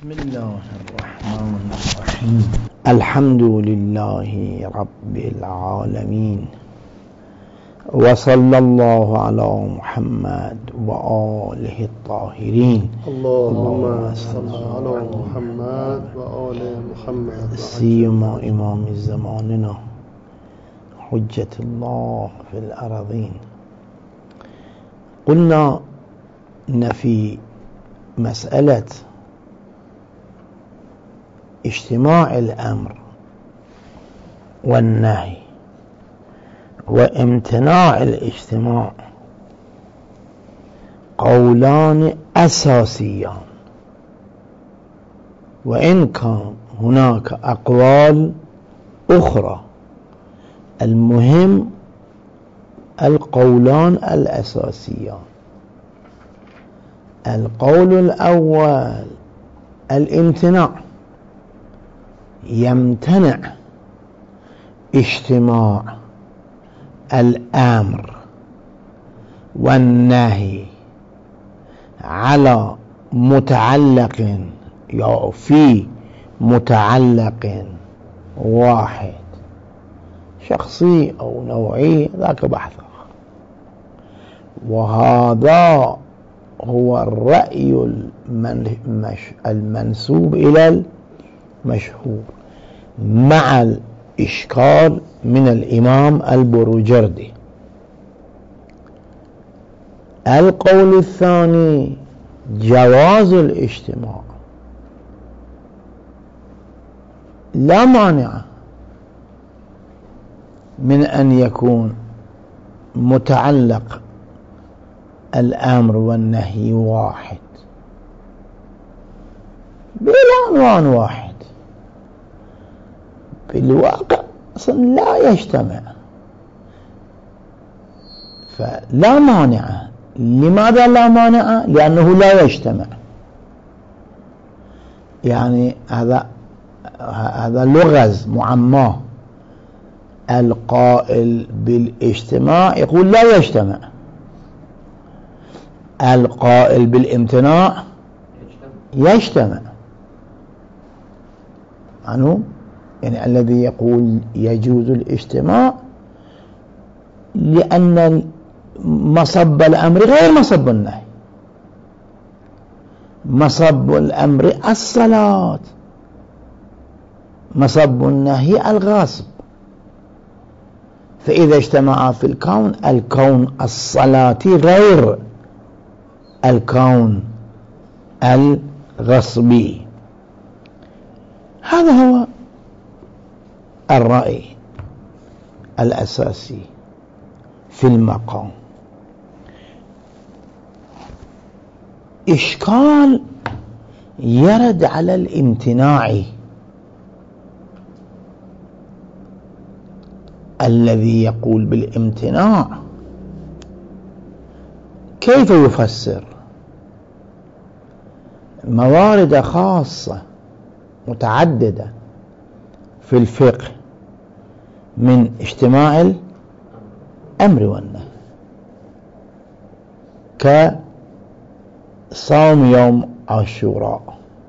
بسم الله الرحمن الرحيم. الحمد لله رب العالمين، وصلى الله على محمد وآله الطاهرين. اللهم صل على محمد وآل محمد. سيما إمام زماننا حجة الله في الأرضين. قلنا إن في مسألة اجتماع الأمر والنهي وامتناع الاجتماع قولان أساسيان، وإن كان هناك أقوال أخرى، المهم القولان الأساسيان. القول الأول الامتناع، يمتنع اجتماع الأمر والنهي على متعلق أو في متعلق واحد، شخصي أو نوعي، ذاك بحث. وهذا هو الرأي المنسوب إلى المشهور، مع الإشكال من الإمام البروجردي. القول الثاني جواز الاجتماع، لا مانع من أن يكون متعلق الأمر والنهي واحد بالعنوان واحد، في الواقع لا يجتمع، فلا مانع. لماذا لا مانع؟ لأنه لا يجتمع. يعني هذا لغز معماه. القائل بالاجتماع يقول لا يجتمع، القائل بالامتناع يجتمع عنه. يعني الذي يقول يجوز الاجتماع لأن مصب الأمر غير مصب النهي. مصب الأمر الصلاة، مصب النهي الغاصب. فإذا اجتمعا في الكون الصلاة غير الكون الغصبي. هذا هو الرأي الأساسي في المقام. إشكال يرد على الامتناع، الذي يقول بالامتناع كيف يفسر موارد خاصة متعددة في الفقه من اجتماع الأمر والنهي، كصوم يوم عاشوراء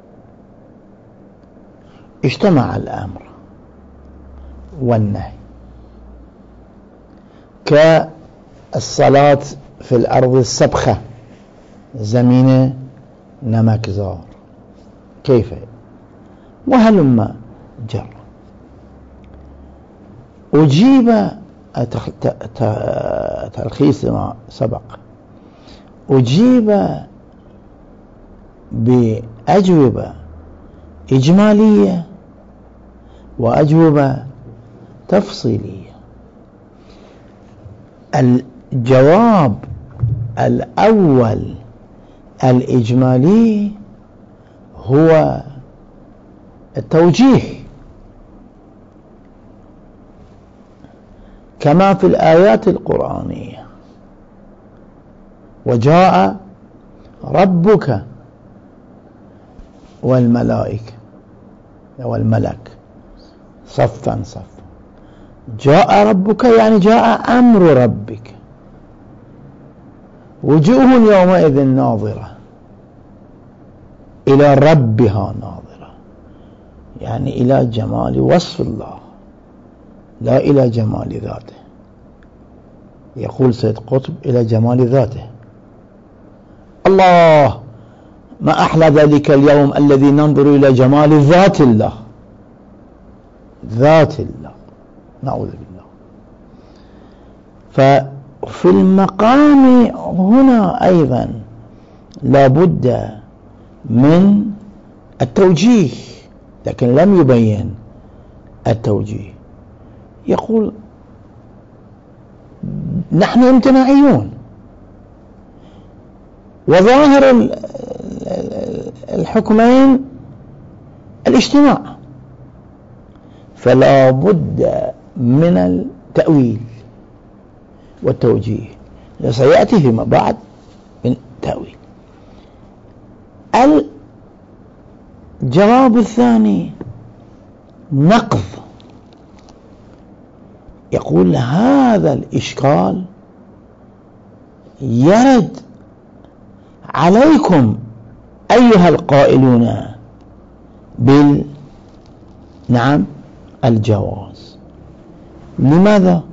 اجتمع الأمر والنهي، كالصلاة في الأرض السبخة زمينة نمكزار، كيف؟ وهلما جر. أجيب تلخيص ما سبق، أجيب بأجوبة إجمالية وأجوبة تفصيلية. الجواب الأول الإجمالي هو التوجيه، كما في الآيات القرآنية: وجاء ربك والملائكة والملك صفا صفا. جاء ربك يعني جاء أمر ربك. وجوه يومئذ ناظرة إلى ربها ناظرة، يعني إلى جمال وصف الله لا إلى جمال ذاته. يقول سيد قطب إلى جمال ذاته. الله ما أحلى ذلك اليوم الذي ننظر إلى جمال ذات الله، ذات الله، نعوذ بالله. ففي المقام هنا أيضا لابد من التوجيه، لكن لم يبين التوجيه. يقول نحن امتناعيون، وظاهر الحكمين الاجتماع، فلا بد من التأويل والتوجيه، سيأتي فيما بعد من تأويل. الجواب الثاني نقض. يقول هذا الإشكال يرد عليكم أيها القائلون نعم الجواز. لماذا؟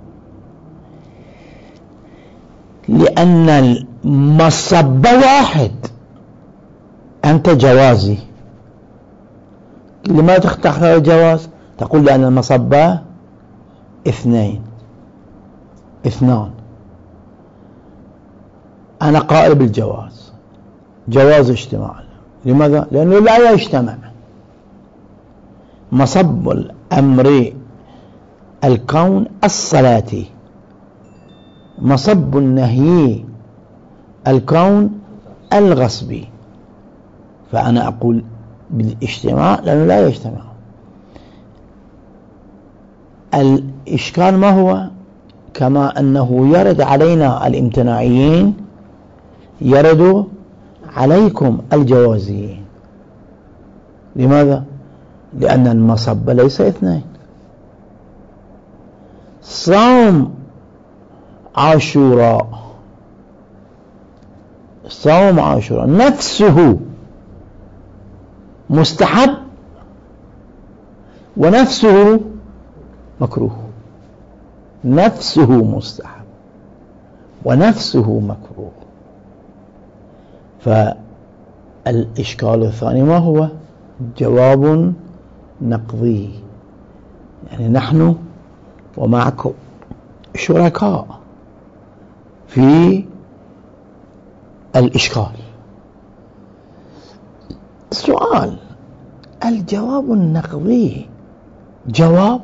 لأن المصب واحد، أنت جوازي. لماذا تختار الجواز؟ تقول لأن المصب اثنان. أنا قائل بالجواز، جواز اجتماع. لماذا؟ لأنه لا يجتمع. مصب الأمر الكون الصلاتي، مصب النهي الكون الغصبي. فأنا أقول بالاجتماع لأنه لا يجتمع. الإشكال ما هو؟ كما أنه يرد علينا الامتناعيين يرد عليكم الجوازيين. لماذا؟ لأن المصب ليس اثنين. صوم عاشوراء نفسه مستحب ونفسه مكروه، نفسه مستحب ونفسه مكروه. فالإشكال الثاني ما هو؟ جواب نقضي، يعني نحن ومعكم شركاء في الإشكال. السؤال: الجواب النقضي جواب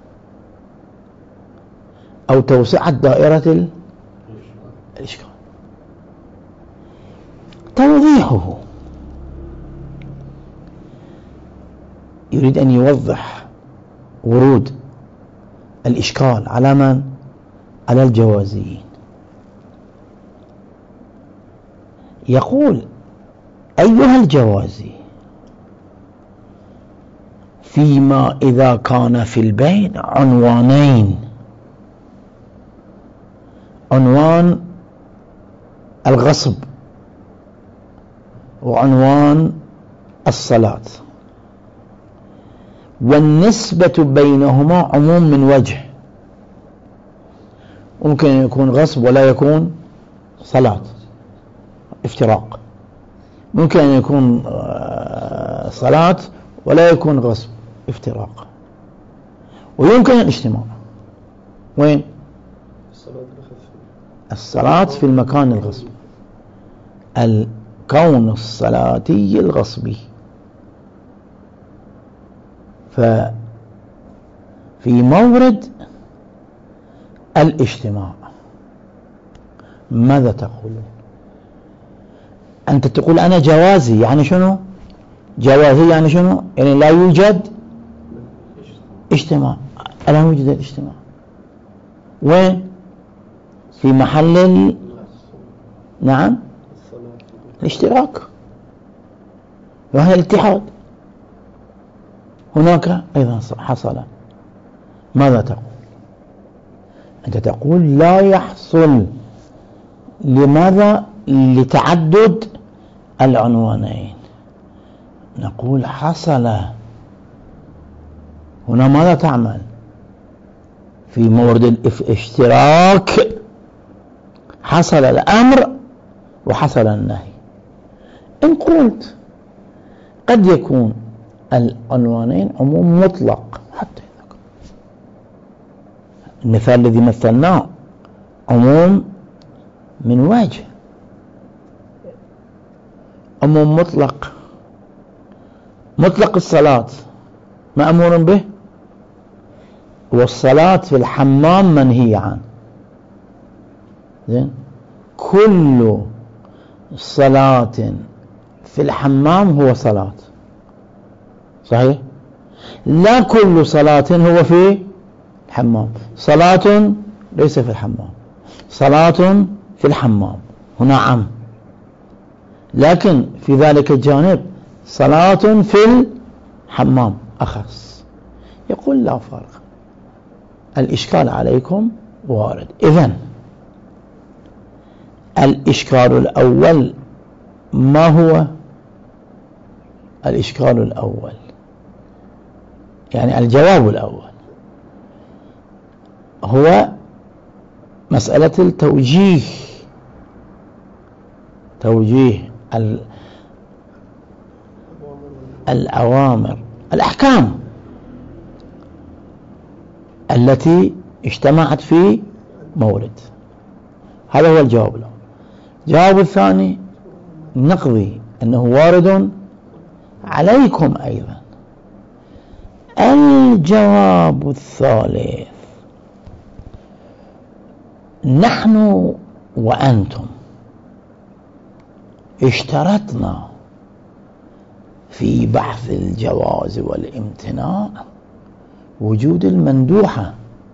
أو توسعة دائرة الإشكال؟ توضيحه يريد أن يوضح ورود الإشكال على من؟ على الجوازيين. يقول: أيها الجوازي، فيما إذا كان في البين عنوانين: عنوان الغصب وعنوان الصلاة، والنسبة بينهما عموم من وجه، ممكن أن يكون غصب ولا يكون صلاة، افتراق. ممكن أن يكون صلاة ولا يكون غصب، افتراق. ويمكن الاجتماع. وين؟ الصلاة في المكان الغصب، الكون الصلاتي الغصبي. ففي مورد الاجتماع ماذا تقولون؟ أنت تقول أنا جوازي، يعني شنو؟ جوازي يعني شنو؟ يعني لا يوجد اجتماع. لا يوجد الاجتماع. وين؟ في محل نعم الاشتراك وهي الاتحاد. هناك أيضا حصل. ماذا تقول؟ أنت تقول لا يحصل. لماذا؟ لتعدد العنوانين. نقول حصل هنا ماذا تعمل في مورد الاشتراك؟ حصل الأمر وحصل النهي. إن قلت قد يكون العنوانين عموم مطلق، حتى المثال الذي مثلناه عموم من وجه، عموم مطلق، مطلق الصلاة مأمور به، والصلاة في الحمام منهي عنه. زين، كل صلاة في الحمام هو صلاة، صحيح؟ لا كل صلاة هو في الحمام. صلاة ليس في الحمام، صلاة في الحمام هنا عام، لكن في ذلك الجانب صلاة في الحمام أخص. يقول لا فرق، الإشكال عليكم وارد. إذن الإشكال الأول ما هو؟ الإشكال الأول يعني الجواب الأول هو مسألة التوجيه، توجيه الأوامر، الأحكام التي اجتمعت في مورد. هذا هو الجواب الأول. الجواب الثاني نقضي أنه وارد عليكم أيضا. الجواب الثالث، نحن وأنتم اشترطنا في بحث الجواز والامتناع وجود المندوحة،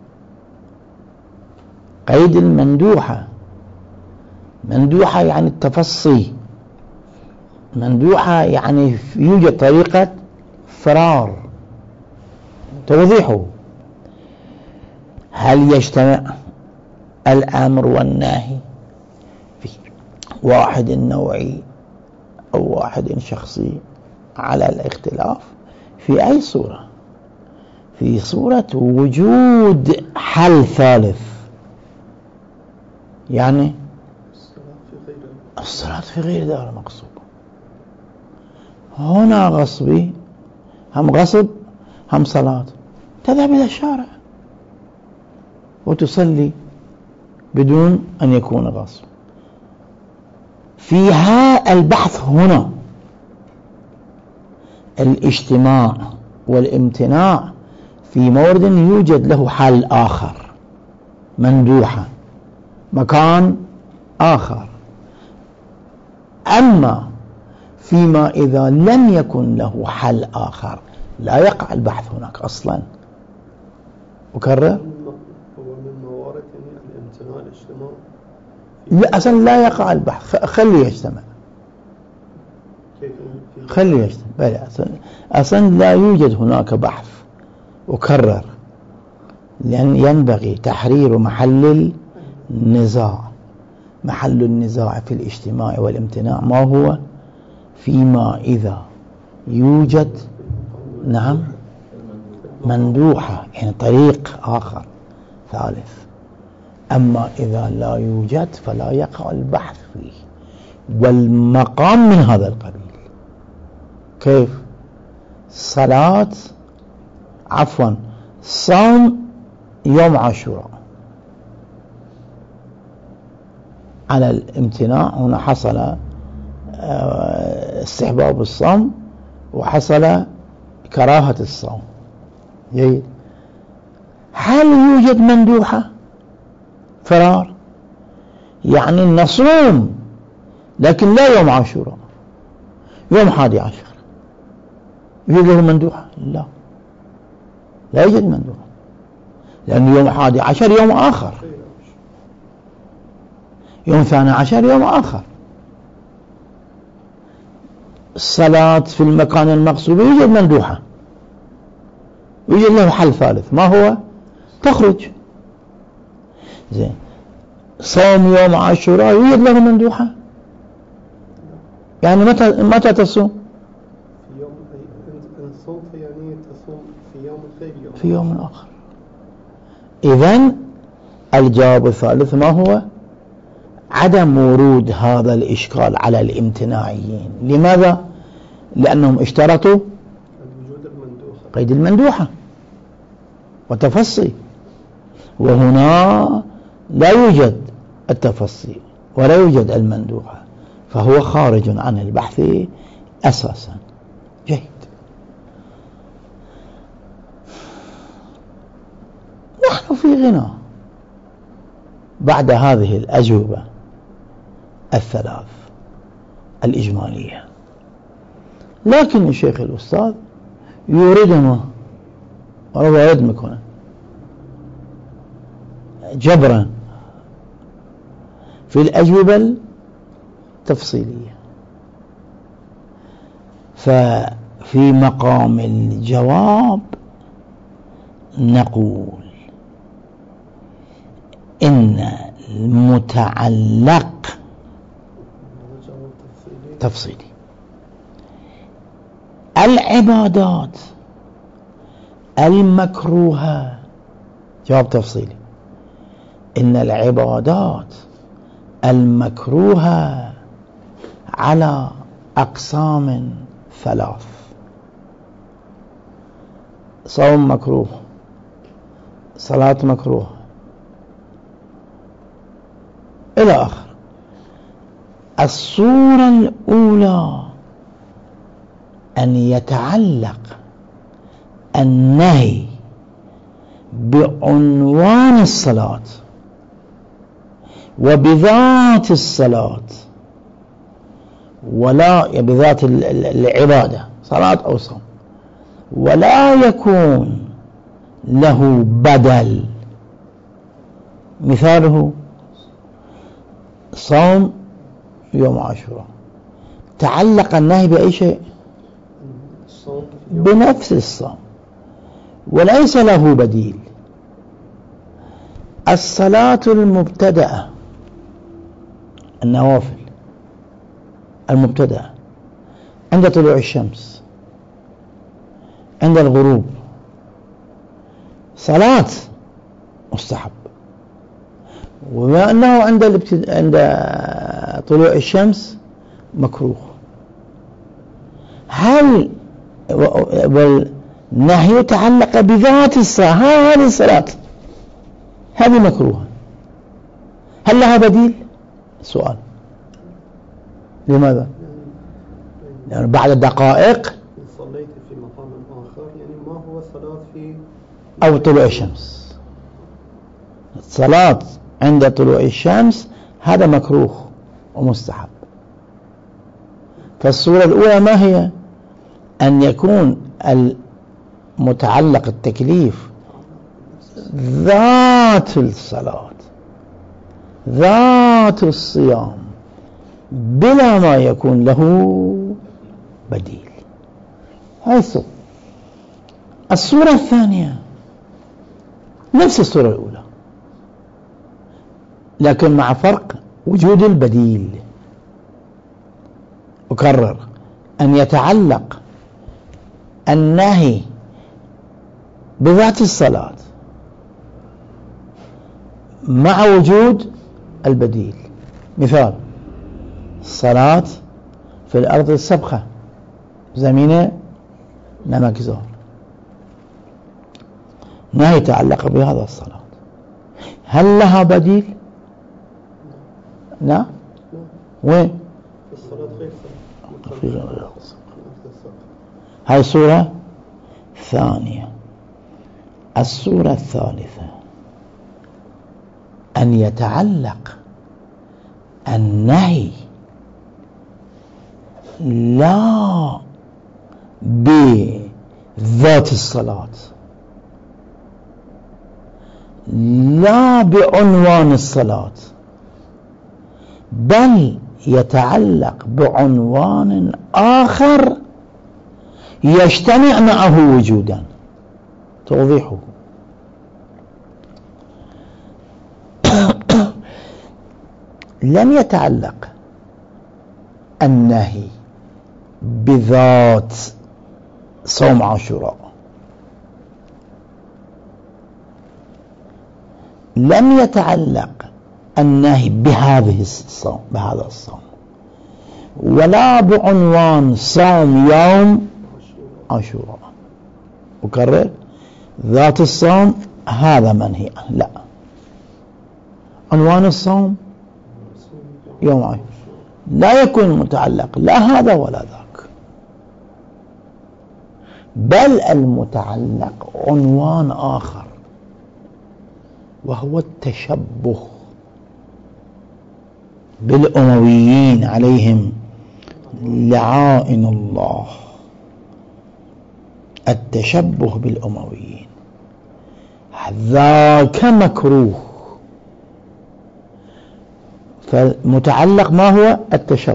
قيد المندوحة. مندوحة يعني التفصي، مندوحة يعني يوجد طريقة فرار، توضيحه. هل يجتمع الأمر والنهي في واحد نوعي أو واحد شخصي؟ على الاختلاف في أي صورة؟ في صورة وجود حل ثالث، يعني الصلاة في غير دار مقصود. هنا غصبي، هم غصب هم صلاة، تذهب إلى الشارع وتصلي بدون أن يكون غصب. فيها البحث هنا الاجتماع والامتناع في مورد يوجد له حل آخر، مندوحة، مكان آخر. أما فيما إذا لم يكن له حل آخر لا يقع البحث هناك أصلا. أكرر، هو من موارد الامتناع الاجتماع لا أصلا لا يقع البحث، خليه يجتمع، خليه يجتمع. بل أصلا لا يوجد هناك بحث. أكرر، لأن ينبغي تحرير محل النزاع. محل النزاع في الاجتماع والامتناع ما هو؟ فيما إذا يوجد نعم مندوحة، يعني طريق آخر ثالث. أما إذا لا يوجد فلا يقع البحث فيه. والمقام من هذا القبيل. كيف؟ صلاة صوم يوم عاشوراء، على الامتناع هنا حصل استحباب الصوم وحصل كراهة الصوم. جيد. هل يوجد مندوحة فرار؟ يعني نصوم لكن لا يوم عاشوراء، يوم 11 يوجد له مندوحة؟ لا يوجد مندوحة، لأن يوم 11 يوم آخر، يوم 12 يوم آخر. الصلاة في المكان المقصود يوجد مندوحة، يوجد له حل ثالث، ما هو؟ تخرج. زين. صوم يوم عاشوراء يوجد له مندوحة، يعني متى تصوم؟ في يوم إن صمت يعني تصوم في يوم غير يوم في يوم آخر. إذن الجواب الثالث ما هو؟ عدم ورود هذا الإشكال على الامتناعيين. لماذا؟ لأنهم اشترطوا قيد المندوحة وتفصي، وهنا لا يوجد التفصي ولا يوجد المندوحة، فهو خارج عن البحث أساسا. جيد. نحن في غنى بعد هذه الأجوبة الثلاث الإجمالية، لكن الشيخ الأستاذ يوردنا ويرد مكونه جبرا في الأجوبة التفصيلية. ففي مقام الجواب نقول إن المتعلق تفصيلي. العبادات المكروهة جواب تفصيلي. إن العبادات المكروهة على أقسام ثلاث: صوم مكروه، صلاة مكروه، إلى آخر. الصورة الأولى أن يتعلق النهي بعنوان الصلاة وبذات الصلاة، ولا بذات العبادة صلاة أو صوم، ولا يكون له بدل. مثاله صوم يوم عاشوراء، تعلق النهي بأي شيء؟ بنفس الصوم وليس له بديل. الصلاة المبتدأة، النوافل المبتدأة عند طلوع الشمس، عند الغروب، صلاة مستحب، وما أنه عند طلوع الشمس مكروه. هل والنهي تعلق بذات الصلاة، هذه الصلاة هذه مكروهة، هل لها بديل؟ سؤال. لماذا؟ يعني بعد دقائق صليت في مقام آخر، يعني ما هو صلاة في أو طلوع الشمس. الصلاة عند طلوع الشمس هذا مكروه ومستحب. فالصورة الأولى ما هي؟ أن يكون المتعلق التكليف ذات الصلاة ذات الصيام بلا ما يكون له بديل. هاي الصورة. الصورة الثانية نفس الصورة الأولى، لكن مع فرق وجود البديل. أكرر: أن يتعلق النهي بذات الصلاة مع وجود البديل. مثال: الصلاة في الأرض السبخة، زمينة نمك زور، نهي يتعلق بهذا الصلاة، هل لها بديل؟ لا. وين؟ الصلاة غير هاي الصورة ثانية. الصورة الثالثة أن يتعلق النهي لا بذات الصلاة، لا بعنوان الصلاة، بل يتعلق بعنوان آخر يجتمع معه وجودا. توضيحه: لم يتعلق النهي بذات صوم عاشوراء لم يتعلق النهي بهذا الصوم ولا بعنوان صوم يوم عاشوراء. أكرر، ذات الصوم هذا منهي عنه، لا، عنوان الصوم يوم عاشوراء لا يكون متعلق لا هذا ولا ذاك، بل المتعلق عنوان آخر وهو التشبه بالأمويين عليهم لعائن الله. التشبه بالأمويين ذاك مكروه، فالمتعلق ما هو؟ التشبه.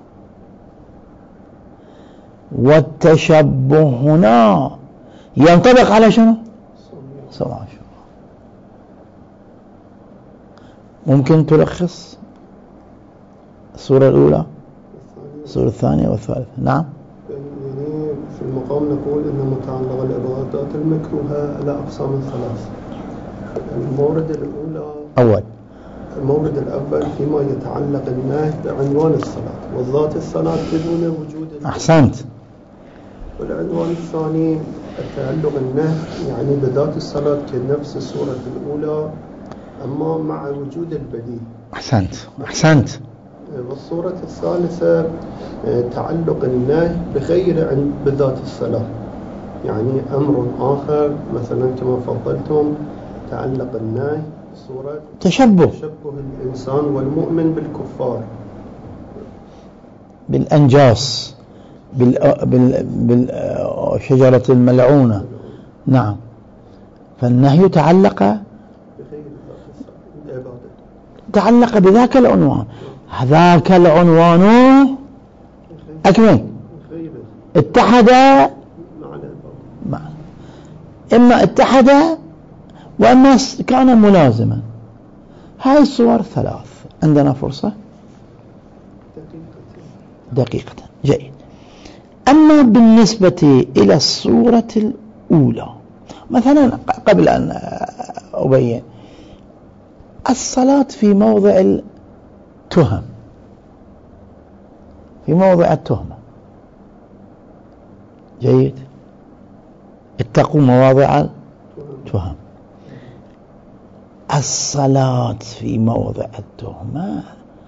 والتشبه هنا ينطبق على شنو؟ صوم عاشوراء. ممكن تلخص الصورة الأولى، الصورة الثانية والثالثة؟ نعم. يعني في المقام نقول أن متعلق العبادات المكروهة على أقسام ثلاث. المورد الأولى المورد الأول فيما يتعلق النهي بعنوان الصلاة وذات الصلاة بدون وجود أحسنت. والعنوان الثاني التعلق النهي يعني بذات الصلاة كنفس الصورة الأولى أما مع وجود البديل. أحسنت. والصورة الثالثة تعلق النهي بغير بذات الصلاة، يعني أمر آخر مثلا كما فضلتم تعلق النهي بصورة تشبه الإنسان والمؤمن بالكفار، بالأنجاس، بالشجرة الملعونة. نعم. فالنهي تعلق بذاك العنوان. ذاك العنوان أكمل اتحد إما اتحد وإما كان ملازما. هاي الصور ثلاث. عندنا فرصة دقيقة. جيد. أما بالنسبة إلى الصورة الأولى مثلا، قبل أن أبين الصلاة في موضع التهم، في موضع التهمة. جيد. اتقوا مواضع التهم. الصلاة في موضع التهمة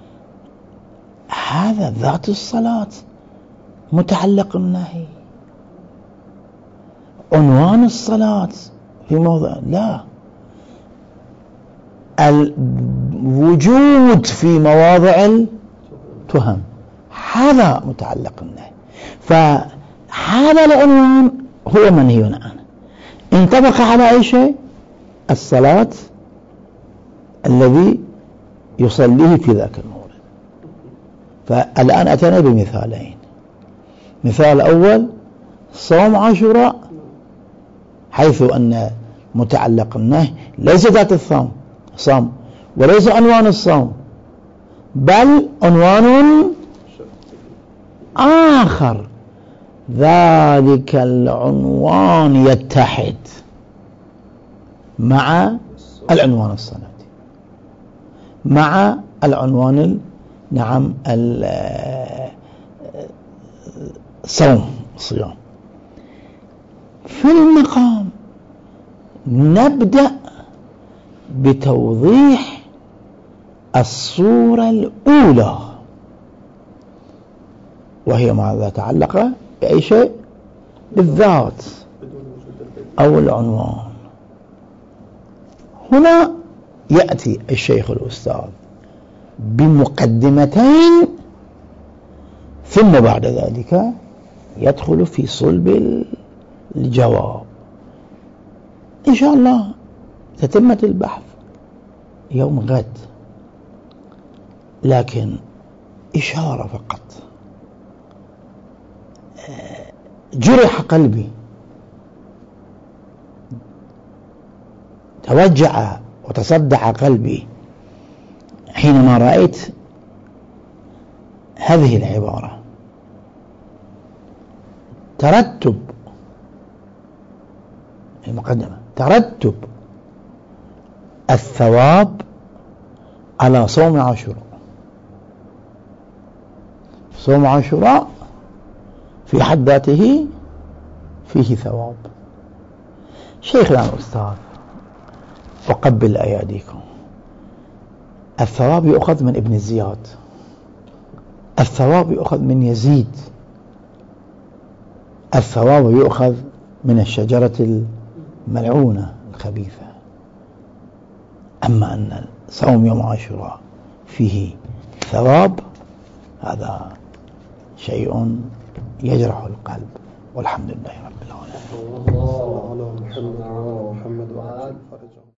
هذا ذات الصلاة متعلق النهي. عنوان الصلاة في موضع لا، الوجود في مواضع التهم هذا متعلق النهي. فهذا العنوان هو منهي عنه. انطبق على أي شيء؟ الصلاة الذي يصليه في ذاك المورد. فالآن أتينا بمثالين. مثال أول صوم عاشوراء، حيث أن متعلق النهي ليس ذات الصوم وليس عنوان الصوم، بل عنوان آخر. ذلك العنوان يتحد مع العنوان الصلاة، مع العنوان نعم الصيام. في المقام نبدأ بتوضيح الصورة الأولى، وهي ماذا تعلق بأي شيء؟ بالذات أو العنوان. هنا يأتي الشيخ الأستاذ بمقدمتين، ثم بعد ذلك يدخل في صلب الجواب. إن شاء الله تتمة البحث يوم غد، لكن إشارة فقط. جرح قلبي، توجع وتصدع قلبي حينما رأيت هذه العبارة: ترتب المقدمة ترتب الثواب على صوم عاشوراء. صوم عاشوراء في حد ذاته فيه ثواب. شيخنا الأستاذ وقبل أياديكم، الثواب يؤخذ من ابن زياد، الثواب يؤخذ من يزيد، الثواب يؤخذ من الشجرة الملعونة الخبيثة. أما أن صوم يوم عاشوراء فيه ثواب، هذا شيء يجرح القلب، والحمد لله رب العالمين. الله على محمد وعلى محمد وعلى